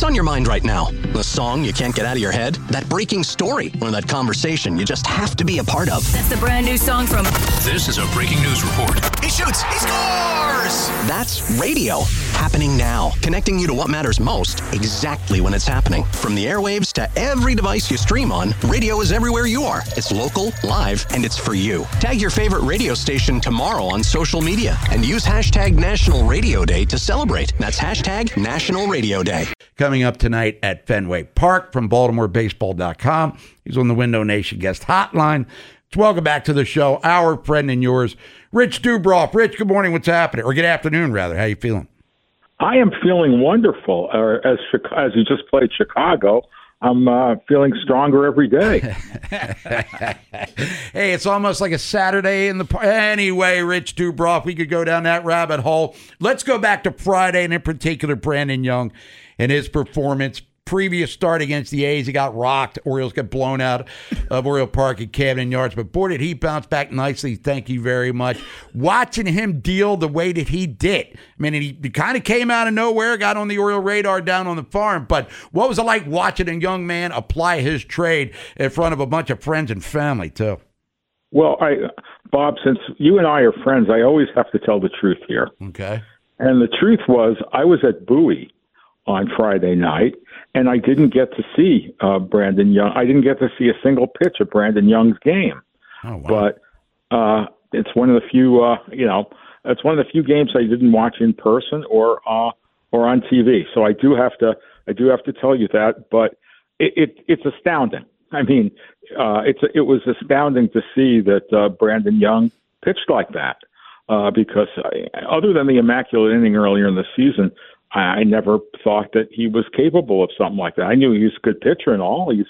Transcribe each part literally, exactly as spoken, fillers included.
What's on your mind right now? The song you can't get out of your head? That breaking story? Or that conversation you just have to be a part of? That's the brand new song from... This is a breaking news report. He shoots! He scores! That's radio. Happening now. Connecting you to what matters most, exactly when it's happening. From the airwaves to every device you stream on, radio is everywhere you are. It's local, live, and it's for you. Tag your favorite radio station tomorrow on social media and use hashtag National Radio Day to celebrate. That's hashtag National Radio Day. Coming up tonight at Fenway Park from Baltimore Baseball dot com. He's on the Window Nation guest hotline. So welcome back to the show, our friend and yours, Rich Dubroff. Rich, good morning. What's happening? Or good afternoon, rather. How you feeling? I am feeling wonderful. Uh, as as you just played Chicago, I'm uh, feeling stronger every day. Hey, it's almost like a Saturday in the park. Anyway, Rich Dubroff, we could go down that rabbit hole. Let's go back to Friday, and in particular, Brandon Young and his performance. Previous start against the A's, he got rocked. Orioles got blown out of Oriole Park at Camden Yards. But boy, did he bounce back nicely. Thank you very much. Watching him deal the way that he did. I mean, he, he kind of came out of nowhere, got on the Oriole radar down on the farm. But what was it like watching a young man apply his trade in front of a bunch of friends and family, too? Well, I, Bob, since you and I are friends, I always have to tell the truth here. Okay. And the truth was, I was at Bowie on Friday night, and I didn't get to see uh, Brandon Young. I didn't get to see a single pitch of Brandon Young's game. Oh, wow. But uh, it's one of the few, uh, you know, it's one of the few games I didn't watch in person or uh, or on T V. So I do have to, I do have to tell you that. But it, it it's astounding. I mean, uh, it's it was astounding to see that uh, Brandon Young pitched like that. Uh, because I, other than the immaculate inning earlier in the season, I never thought that he was capable of something like that. I knew he was a good pitcher and all. He's,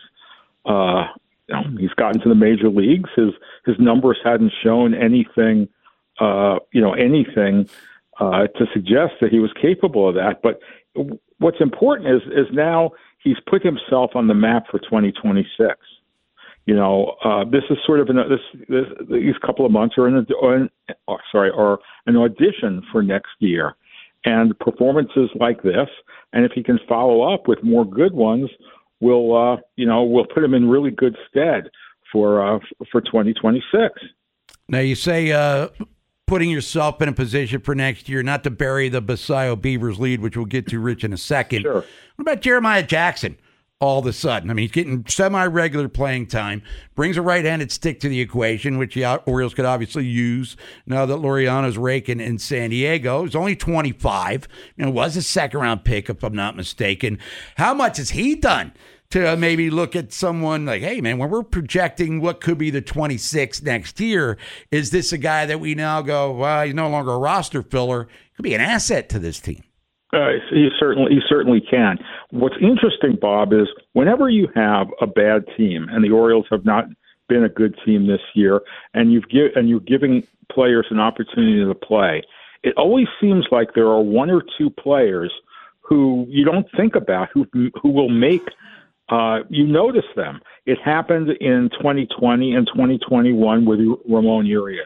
uh, you know, he's gotten to the major leagues. His his numbers hadn't shown anything, uh, you know, anything uh, to suggest that he was capable of that. But what's important is is now he's put himself on the map for twenty twenty-six. You know, uh, this is sort of an this, this these couple of months are an, or an or, sorry, or an audition for next year. And performances like this, and if he can follow up with more good ones, will uh, you know will put him in really good stead for uh, for twenty twenty-six. Now you say uh, putting yourself in a position for next year, not to bury the Basayo Beavers lead, which we'll get to, Rich, in a second. Sure. What about Jeremiah Jackson? All of a sudden, I mean, he's getting semi-regular playing time, brings a right-handed stick to the equation, which the Orioles could obviously use now that Laureano's raking in San Diego. He's only twenty-five. You know, was a second-round pick, if I'm not mistaken. How much has he done to maybe look at someone like, hey, man, when we're projecting what could be the twenty-sixth next year, is this a guy that we now go, well, he's no longer a roster filler, could be an asset to this team? Uh, he certainly, he certainly can. What's interesting, Bob, is whenever you have a bad team, and the Orioles have not been a good team this year, and you've give, and you're giving players an opportunity to play, it always seems like there are one or two players who you don't think about who who will make uh, you notice them. It happened in twenty twenty and twenty twenty-one with Ramon Urias.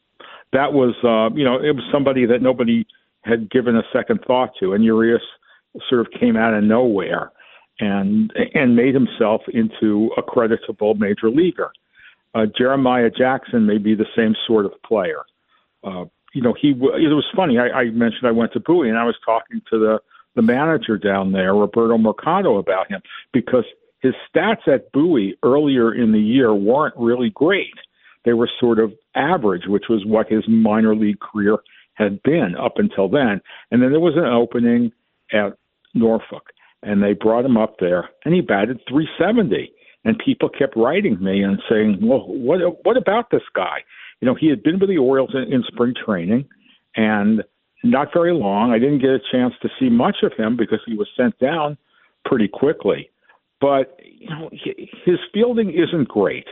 That was, uh, you know, it was somebody that nobody had given a second thought to, and Urias sort of came out of nowhere and and made himself into a creditable major leaguer. Uh, Jeremiah Jackson may be the same sort of player. Uh, you know, he it was funny. I, I mentioned I went to Bowie, and I was talking to the the manager down there, Roberto Mercado, about him because his stats at Bowie earlier in the year weren't really great. They were sort of average, which was what his minor league career had been up until then. And then there was an opening at Norfolk, and they brought him up there, and he batted three seventy. And people kept writing me and saying, well, what what about this guy? You know, he had been with the Orioles in, in spring training, and not very long. I didn't get a chance to see much of him because he was sent down pretty quickly. But, you know, he, his fielding isn't great.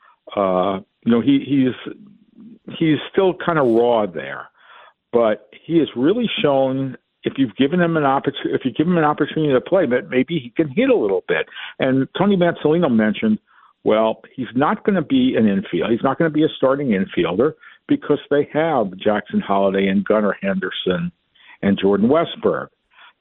Uh, you know, he, he's he's still kind of raw there. But he has really shown, if you've given him an opportunity, if you give him an opportunity to play, that maybe he can hit a little bit. And Tony Mansolino mentioned, well, he's not going to be an infield. He's not going to be a starting infielder because they have Jackson Holliday and Gunnar Henderson and Jordan Westberg.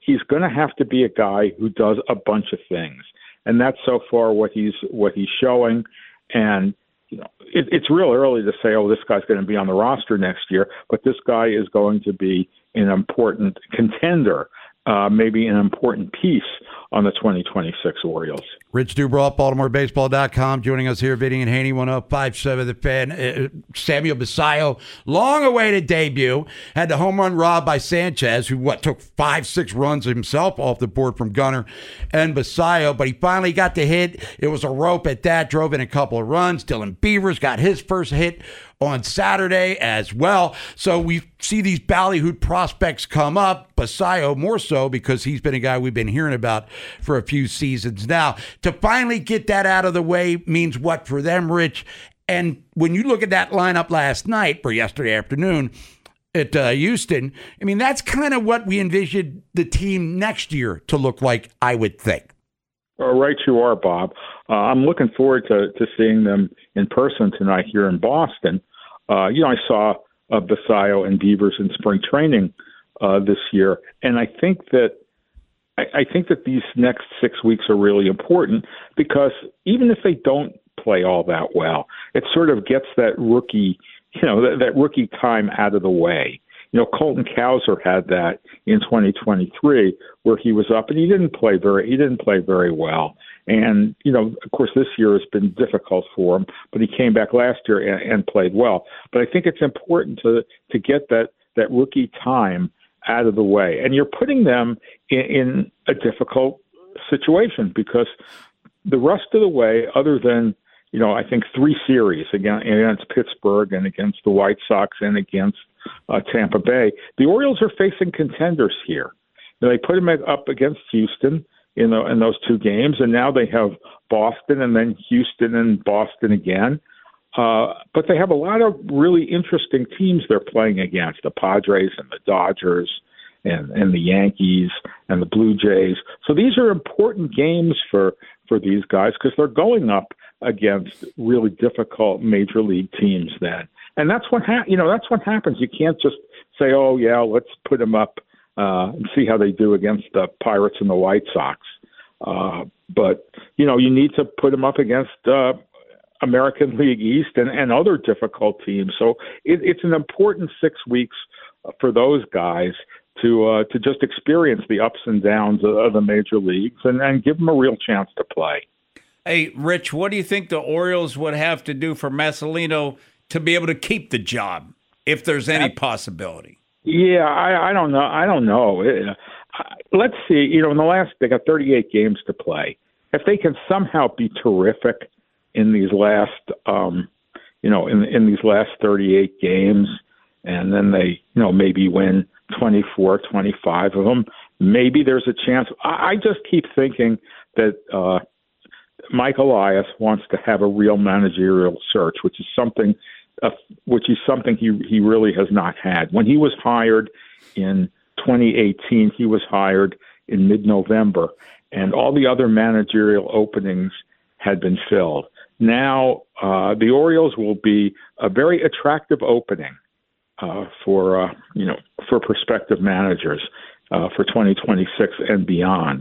he's going to have to be a guy who does a bunch of things, and that's so far what he's what he's showing. And you know, it, it's real early to say, oh, this guy's going to be on the roster next year, but this guy is going to be an important contender, uh, maybe an important piece on the twenty twenty-six Orioles. Rich Dubroff, Baltimore Baseball dot com, joining us here, Vinny and Haney, one oh five point seven The Fan. Uh, Samuel Basallo, long-awaited debut, had the home run robbed by Sanchez, who, what, took five, six runs himself off the board from Gunnar and Basallo, but he finally got the hit. It was a rope at that, drove in a couple of runs. Dylan Beavers got his first hit on Saturday as well. So we see these ballyhooed prospects come up. Basallo more so because he's been a guy we've been hearing about for a few seasons now. To finally get that out of the way means what for them, Rich? And when you look at that lineup last night or yesterday afternoon at uh, Houston, I mean, that's kind of what we envisioned the team next year to look like, I would think. Oh, right you are, Bob. Uh, I'm looking forward to, to seeing them in person tonight here in Boston. Uh, you know, I saw uh, Basallo and Beavers in spring training uh, this year, and I think that I, I think that these next six weeks are really important because even if they don't play all that well, it sort of gets that rookie, you know, that, that rookie time out of the way. You know, Colton Cowser had that in twenty twenty-three, where he was up and he didn't play very he didn't play very well. And you know, of course, this year has been difficult for him, but he came back last year and, and played well. But I think it's important to to get that that rookie time out of the way, and you're putting them in, in a difficult situation because the rest of the way, other than you know, I think three series against, against Pittsburgh and against the White Sox and against uh, Tampa Bay, the Orioles are facing contenders here. Now, they put them up against Houston in, the, in those two games, and now they have Boston and then Houston and Boston again. Uh, but they have a lot of really interesting teams they're playing against, the Padres and the Dodgers and, and the Yankees and the Blue Jays. So these are important games for, for these guys because they're going up against really difficult major league teams then. And that's what ha- you know, that's what happens. You can't just say, oh, yeah, let's put them up uh, and see how they do against the Pirates and the White Sox. Uh, but, you know, you need to put them up against uh, American League East and, and other difficult teams. So it, it's an important six weeks for those guys to uh, to just experience the ups and downs of, of the major leagues and, and give them a real chance to play. Hey, Rich, what do you think the Orioles would have to do for Masolino to be able to keep the job, if there's any possibility? Yeah, I, I don't know. I don't know. It, uh, let's see. You know, in the last, they got thirty-eight games to play. If they can somehow be terrific in these last, um, you know, in in these last thirty-eight games, and then they, you know, maybe win twenty-four, twenty-five of them, maybe there's a chance. I, I just keep thinking that. Uh, Mike Elias wants to have a real managerial search, which is something, uh, which is something he he really has not had. When he was hired in twenty eighteen, he was hired in mid-November, and all the other managerial openings had been filled. Now uh, the Orioles will be a very attractive opening uh, for uh, you know for prospective managers uh, for twenty twenty-six and beyond.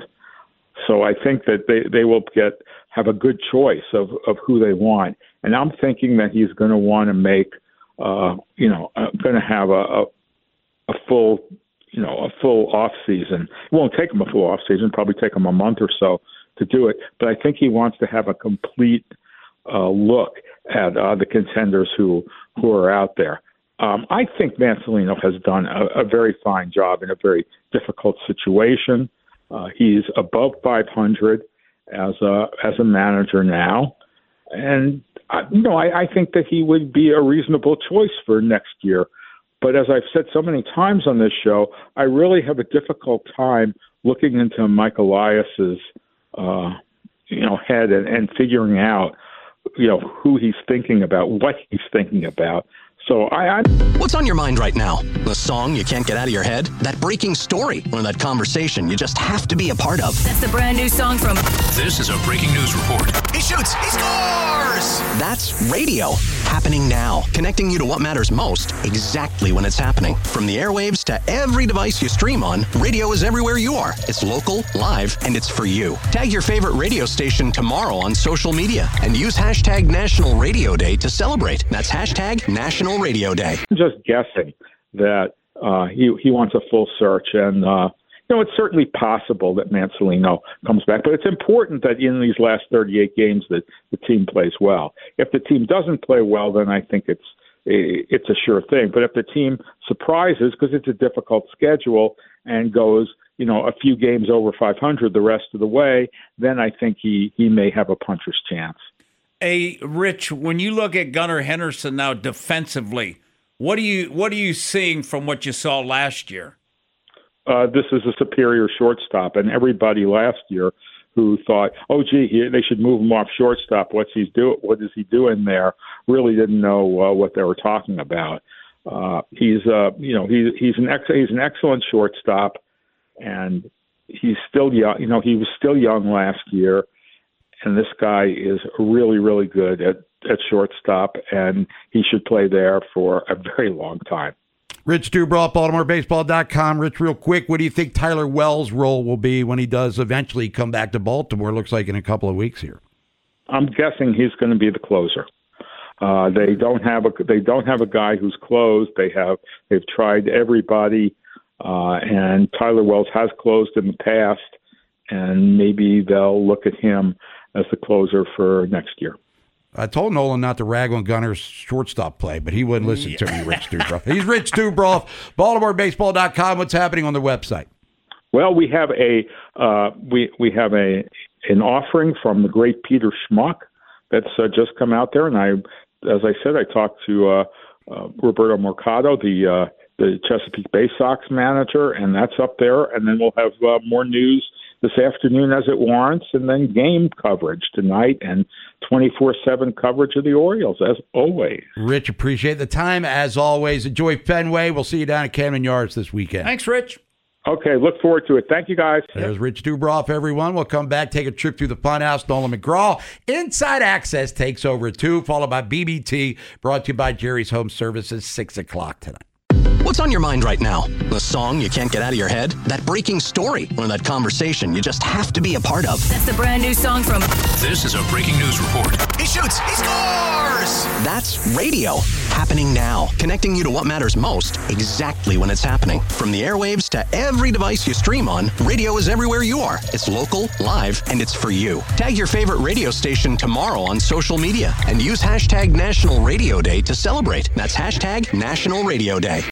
So I think that they, they will get have a good choice of, of who they want. And I'm thinking that he's going to want to make, uh, you know, uh, going to have a, a a full, you know, a full off season. It won't take him a full off season, probably take him a month or so to do it. But I think he wants to have a complete uh, look at uh, the contenders who who are out there. Um, I think Masolino has done a, a very fine job in a very difficult situation. Uh, he's above five hundred as a as a manager now, and uh, you know I, I think that he would be a reasonable choice for next year. But as I've said so many times on this show, I really have a difficult time looking into Mike Elias's uh, you know head and, and figuring out you know who he's thinking about, what he's thinking about. So I, I What's on your mind right now? The song you can't get out of your head? That breaking story? Or that conversation you just have to be a part of? That's the brand new song from... This is a breaking news report. He shoots! He scores! That's radio. Happening now. Connecting you to what matters most exactly when it's happening. From the airwaves to every device you stream on, radio is everywhere you are. It's local, live, and it's for you. Tag your favorite radio station tomorrow on social media and use hashtag National Radio Day to celebrate. That's hashtag National Radio Day. I'm just guessing that uh, he he wants a full search, and uh, you know it's certainly possible that Mansolino comes back. But it's important that in these last thirty-eight games that the team plays well. If the team doesn't play well, then I think it's it's a sure thing. But if the team surprises, because it's a difficult schedule, and goes you know a few games over five hundred the rest of the way, then I think he he may have a puncher's chance. Hey, Rich, when you look at Gunnar Henderson now defensively, what are you what are you seeing from what you saw last year? Uh, this is a superior shortstop, and everybody last year who thought, "Oh, gee, he, they should move him off shortstop. What's he do? What is he doing there?" Really didn't know uh, what they were talking about. Uh, he's, uh, you know, he's he's an ex- he's an excellent shortstop, and he's still young. You know, he was still young last year. And this guy is really, really good at, at shortstop, and he should play there for a very long time. Rich Dubroff, Baltimore Baseball dot com. Rich, real quick, what do you think Tyler Wells' role will be when he does eventually come back to Baltimore? Looks like in a couple of weeks here. I'm guessing he's going to be the closer. Uh, they don't have a they don't have a guy who's closed. They have they've tried everybody, uh, and Tyler Wells has closed in the past, and maybe they'll look at him as the closer for next year. I told Nolan not to rag on Gunner's shortstop play, but he wouldn't listen yeah. to me, Rich Dubroff. He's Rich Dubroff, Baltimore Baseball dot com. What's happening on the website? Well, we have a uh, we we have a an offering from the great Peter Schmuck that's uh, just come out there, and I, as I said, I talked to uh, uh, Roberto Mercado, the uh, the Chesapeake Bay Sox manager, and that's up there, and then we'll have uh, more news this afternoon as it warrants, and then game coverage tonight and twenty-four seven coverage of the Orioles, as always. Rich, appreciate the time. As always, enjoy Fenway. We'll see you down at Camden Yards this weekend. Thanks, Rich. Okay, look forward to it. Thank you, guys. There's Rich Dubroff, everyone. We'll come back, take a trip through the funhouse. Nolan McGraw. Inside Access takes over at two, followed by B B T, brought to you by Jerry's Home Services, six o'clock tonight. What's on your mind right now? The song you can't get out of your head? That breaking story? Or that conversation you just have to be a part of? That's the brand new song from... This is a breaking news report. He shoots! He scores! That's radio. Happening now. Connecting you to what matters most exactly when it's happening. From the airwaves to every device you stream on, radio is everywhere you are. It's local, live, and it's for you. Tag your favorite radio station tomorrow on social media and use hashtag National Radio Day to celebrate. That's hashtag National Radio Day.